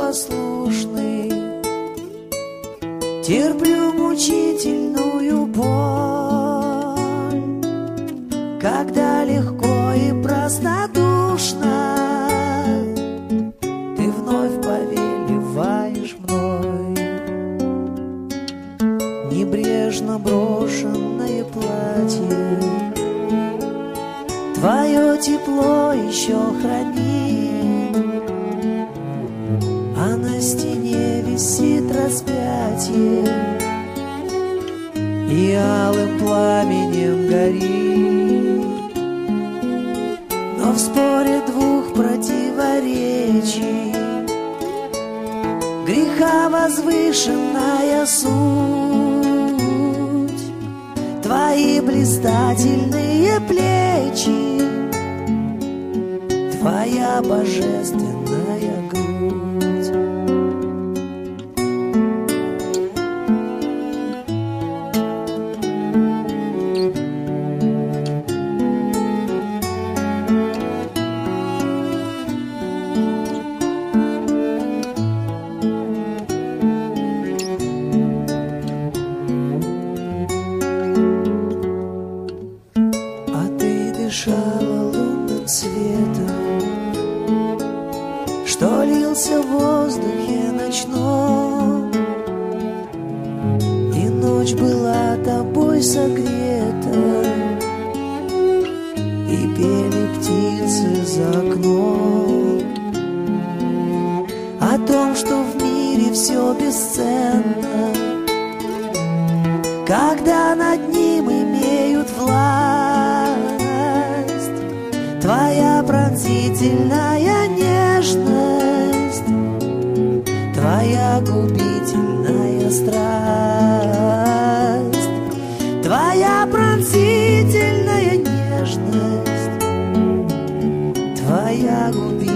непослушный, терплю мучительную боль, когда легко и простодушно ты вновь повелеваешь мной. Небрежно брошенное платье твое тепло еще хранит, а на стене висит распятие и алым пламенем горит. Но в споре двух противоречий греха возвышенная суть, твои блистательные плечи, твоя божественная грудь. Дышала лунным светом, что лился в воздухе ночном, и ночь была тобой согрета, и пели птицы за окном о том, что в мире все бесценно, когда над ним имеют власть. Твоя пронзительная нежность, твоя губительная страсть, твоя пронзительная нежность, твоя губительная